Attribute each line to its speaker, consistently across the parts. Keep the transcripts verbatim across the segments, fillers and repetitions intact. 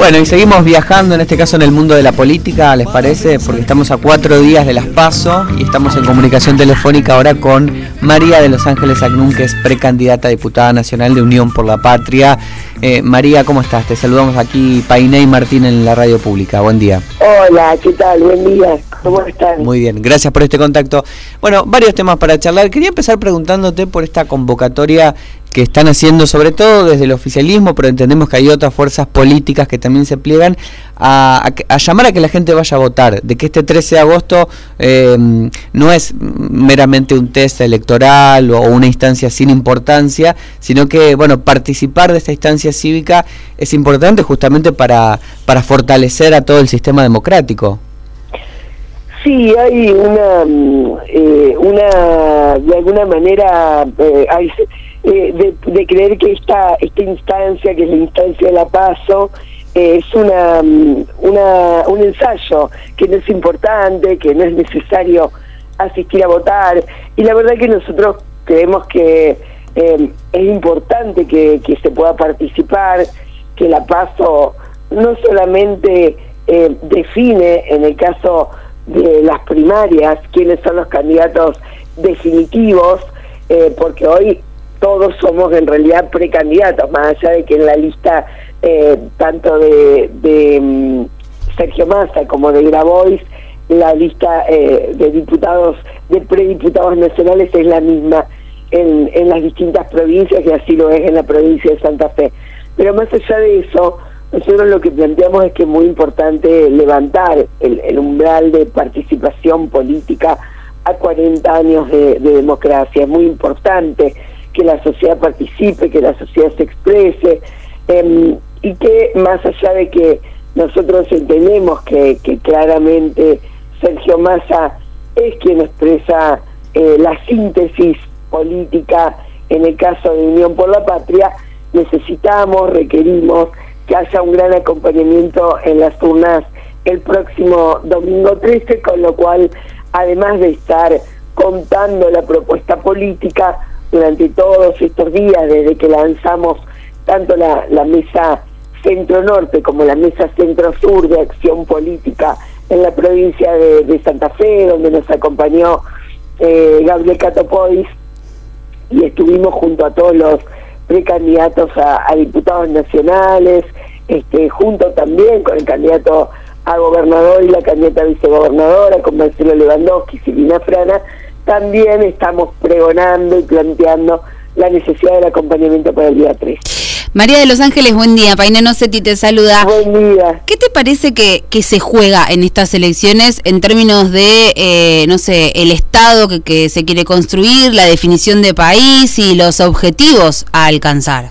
Speaker 1: Bueno, y seguimos viajando, en este caso en el mundo de la política, ¿les parece? Porque estamos a cuatro días de las PASO y estamos en comunicación telefónica ahora con María de Los Ángeles Agnún, que es precandidata a diputada nacional de Unión por la Patria. Eh, María, ¿cómo estás? Te saludamos aquí, Painé y Martín, en la radio pública. Buen día.
Speaker 2: Hola, ¿qué tal? Buen día. ¿Cómo están?
Speaker 1: Muy bien, gracias por este contacto. Bueno, varios temas para charlar. Quería empezar preguntándote por esta convocatoria que están haciendo, sobre todo desde el oficialismo, pero entendemos que hay otras fuerzas políticas que también se pliegan a, a, a llamar a que la gente vaya a votar, de que este trece de agosto eh, no es meramente un test electoral o una instancia sin importancia, sino que, bueno, participar de esta instancia cívica es importante justamente para, para fortalecer a todo el sistema democrático.
Speaker 2: Sí, hay una, eh, una de alguna manera, eh, hay, eh, de, de creer que esta esta instancia, que es la instancia de la PASO, eh, es una, una un ensayo, que no es importante, que no es necesario asistir a votar, y la verdad que nosotros creemos que eh, es importante que, que se pueda participar, que la PASO no solamente eh, define, en el caso de las primarias, quiénes son los candidatos definitivos, eh, porque hoy todos somos en realidad precandidatos, más allá de que en la lista eh, tanto de, de um, Sergio Massa como de Grabois, la lista eh, de diputados, de prediputados nacionales es la misma en, en las distintas provincias, y así lo es en la provincia de Santa Fe. Pero más allá de eso, nosotros lo que planteamos es que es muy importante levantar el, el umbral de participación política a cuarenta años de, de democracia. Es muy importante que la sociedad participe, que la sociedad se exprese, eh, y que más allá de que nosotros entendemos que, que claramente Sergio Massa es quien expresa eh, la síntesis política en el caso de Unión por la Patria, necesitamos, requerimos que haya un gran acompañamiento en las urnas el próximo domingo trece, con lo cual, además de estar contando la propuesta política durante todos estos días, desde que lanzamos tanto la, la mesa centro-norte como la mesa centro-sur de acción política en la provincia de, de Santa Fe, donde nos acompañó eh, Gabriel Catopois, y estuvimos junto a todos los precandidatos a, a diputados nacionales, este, junto también con el candidato a gobernador y la candidata a vicegobernadora, con Marcelo Lewandowski y Silvina Frana. También estamos pregonando y planteando la necesidad del acompañamiento para el día tres.
Speaker 3: María de Los Ángeles, buen día. Painé Nocetti te saluda.
Speaker 2: Buen día.
Speaker 3: ¿Qué te parece que, que se juega en estas elecciones en términos de, eh, no sé, el Estado que, que se quiere construir, la definición de país y los objetivos a alcanzar?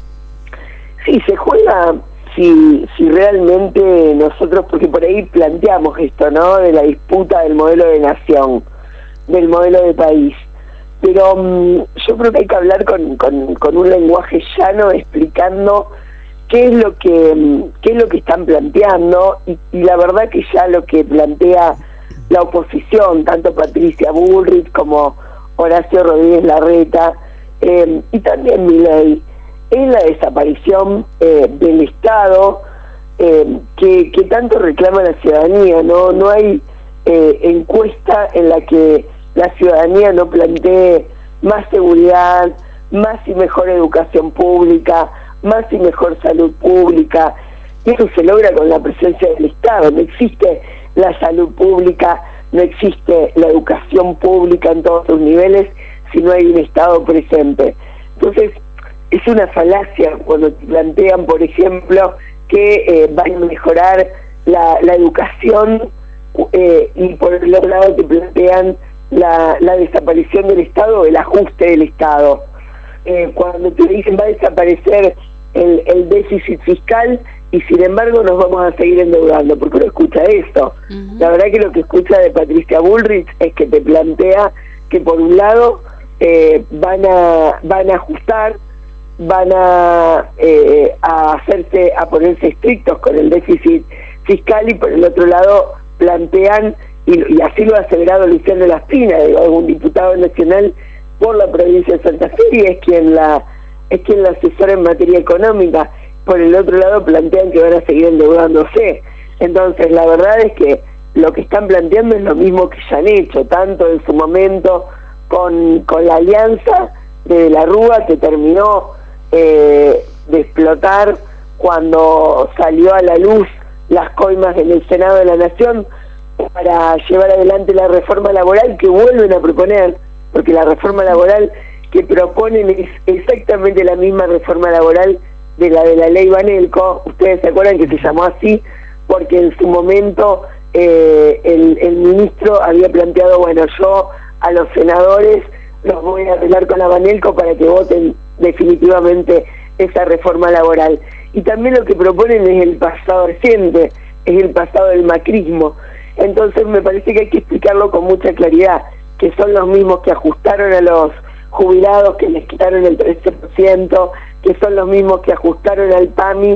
Speaker 2: Sí, se juega si, si realmente nosotros, porque por ahí planteamos esto, ¿no?, de la disputa del modelo de nación, del modelo de país. Pero um, yo creo que hay que hablar con, con, con un lenguaje llano, explicando qué es lo que um, qué es lo que están planteando, y, y la verdad que ya lo que plantea la oposición, tanto Patricia Bullrich como Horacio Rodríguez Larreta, eh, y también Milei, es la desaparición eh, del Estado eh, que, que tanto reclama la ciudadanía. No, no hay eh, encuesta en la que la ciudadanía no plantee más seguridad, más y mejor educación pública, más y mejor salud pública. Y eso se logra con la presencia del Estado. No existe la salud pública, no existe la educación pública en todos sus niveles si no hay un Estado presente. Entonces, es una falacia cuando plantean, por ejemplo, que eh, van a mejorar la, la educación eh, y por el otro lado te plantean La, la desaparición del Estado, el ajuste del Estado. Eh, cuando te dicen va a desaparecer el, el déficit fiscal, y sin embargo nos vamos a seguir endeudando, porque uno escucha eso. Uh-huh. La verdad que lo que escucha de Patricia Bullrich es que te plantea que por un lado eh, van a van a ajustar, van a, eh, a hacerse, a ponerse estrictos con el déficit fiscal, y por el otro lado plantean, y, y así lo ha aseverado Luciano Laspina, un diputado nacional por la provincia de Santa Fe, y es quien la es quien la asesora en materia económica, por el otro lado plantean que van a seguir endeudándose. Entonces la verdad es que lo que están planteando es lo mismo que ya han hecho, tanto en su momento con, con la alianza de la Rúa, que terminó eh, de explotar cuando salió a la luz las coimas en el Senado de la Nación, para llevar adelante la reforma laboral que vuelven a proponer, porque la reforma laboral que proponen es exactamente la misma reforma laboral de la de la ley Banelco. Ustedes se acuerdan que se llamó así porque en su momento eh, el, el ministro había planteado, bueno, yo a los senadores los voy a arreglar con la Banelco para que voten definitivamente esa reforma laboral. Y también lo que proponen es el pasado reciente, es el pasado del macrismo. Entonces me parece que hay que explicarlo con mucha claridad, que son los mismos que ajustaron a los jubilados, que les quitaron el trece por ciento, que son los mismos que ajustaron al PAMI,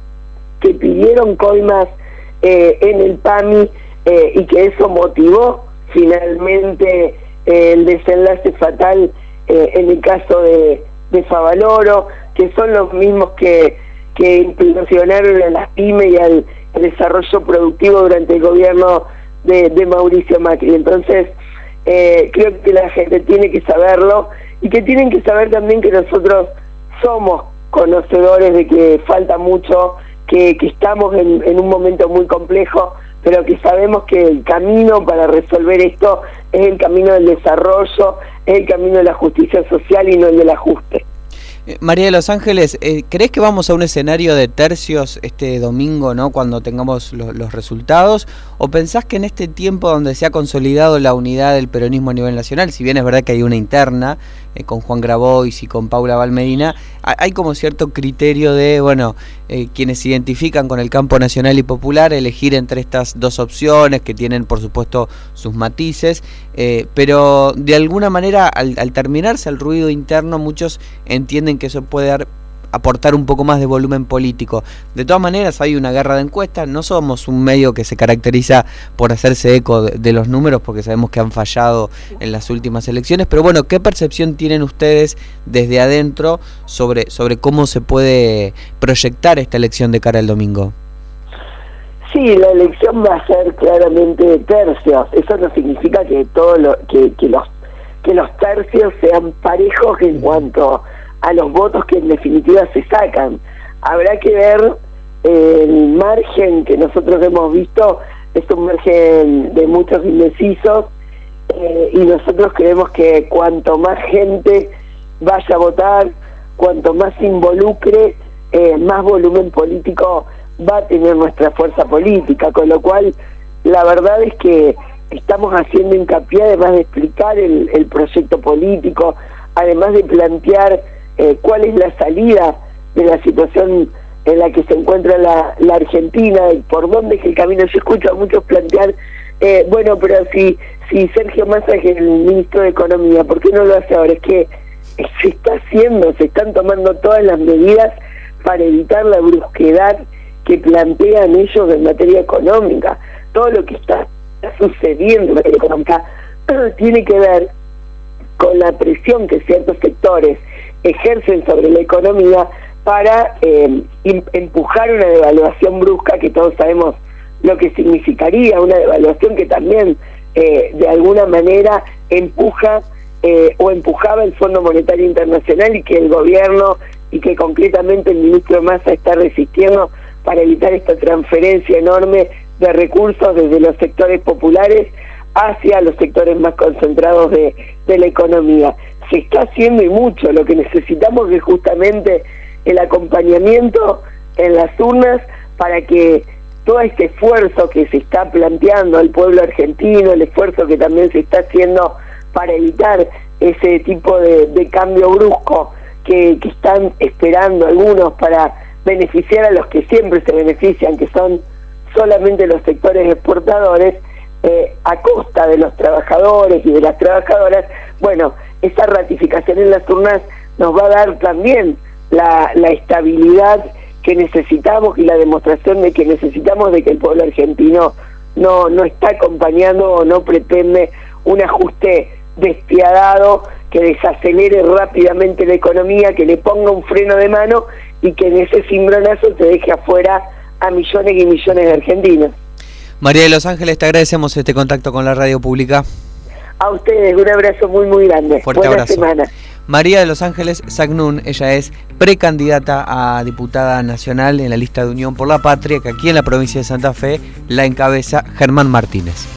Speaker 2: que pidieron coimas eh, en el PAMI eh, y que eso motivó finalmente eh, el desenlace fatal eh, en el caso de, de Favaloro, que son los mismos que, que impulsionaron a las pymes y al desarrollo productivo durante el gobierno de, de Mauricio Macri. Entonces eh, creo que la gente tiene que saberlo y que tienen que saber también que nosotros somos conocedores de que falta mucho, que, que estamos en, en un momento muy complejo, pero que sabemos que el camino para resolver esto es el camino del desarrollo, es el camino de la justicia social y no el del ajuste.
Speaker 1: María de los Ángeles, eh, ¿crees que vamos a un escenario de tercios este domingo, ¿no?, cuando tengamos lo, los resultados? ¿O pensás que en este tiempo donde se ha consolidado la unidad del peronismo a nivel nacional, si bien es verdad que hay una interna eh, con Juan Grabois y con Paula Valmedina, hay como cierto criterio de, bueno, eh, quienes se identifican con el campo nacional y popular, elegir entre estas dos opciones que tienen por supuesto sus matices, eh, pero de alguna manera al, al terminarse el ruido interno muchos entienden que eso puede dar, aportar un poco más de volumen político? De todas maneras hay una guerra de encuestas, no somos un medio que se caracteriza por hacerse eco de, de los números porque sabemos que han fallado en las últimas elecciones, pero bueno, ¿qué percepción tienen ustedes desde adentro sobre, sobre cómo se puede proyectar esta elección de cara al domingo?
Speaker 2: Sí, la elección va a ser claramente de tercios. Eso no significa que todo lo, que, que los que los tercios sean parejos en cuanto a los votos que en definitiva se sacan. Habrá que ver eh, el margen que nosotros hemos visto, es un margen de muchos indecisos, eh, y nosotros creemos que cuanto más gente vaya a votar, cuanto más se involucre, eh, más volumen político va a tener nuestra fuerza política, con lo cual la verdad es que estamos haciendo hincapié, además de explicar el, el proyecto político, además de plantear eh, cuál es la salida de la situación en la que se encuentra la, la Argentina y por dónde es el camino. Yo escucho a muchos plantear, eh, bueno, pero si, si Sergio Massa es el ministro de Economía, ¿por qué no lo hace ahora? Es que se está haciendo, se están tomando todas las medidas para evitar la brusquedad que plantean ellos en materia económica. Todo lo que está sucediendo en materia económica tiene que ver con la presión que ciertos sectores ejercen sobre la economía para eh, empujar una devaluación brusca, que todos sabemos lo que significaría, una devaluación que también eh, de alguna manera empuja eh, o empujaba el Fondo Monetario Internacional, y que el gobierno y que concretamente el ministro Massa está resistiendo para evitar esta transferencia enorme de recursos desde los sectores populares hacia los sectores más concentrados de, de la economía. Se está haciendo y mucho. Lo que necesitamos es justamente el acompañamiento en las urnas para que todo este esfuerzo que se está planteando al pueblo argentino, el esfuerzo que también se está haciendo para evitar ese tipo de, de cambio brusco que, que están esperando algunos para beneficiar a los que siempre se benefician, que son solamente los sectores exportadores, eh, a costa de los trabajadores y de las trabajadoras. Bueno, esa ratificación en las urnas nos va a dar también la, la estabilidad que necesitamos y la demostración de que necesitamos de que el pueblo argentino no, no está acompañando o no pretende un ajuste despiadado que desacelere rápidamente la economía, que le ponga un freno de mano y que en ese cimbronazo te deje afuera a millones y millones de argentinos.
Speaker 1: María de Los Ángeles, te agradecemos este contacto con la radio pública.
Speaker 2: A ustedes, un abrazo muy muy grande.
Speaker 1: Fuerte
Speaker 2: Buena
Speaker 1: abrazo.
Speaker 2: semana.
Speaker 1: María de Los Ángeles Sagnún, ella es precandidata a diputada nacional en la lista de Unión por la Patria, que aquí en la provincia de Santa Fe la encabeza Germán Martínez.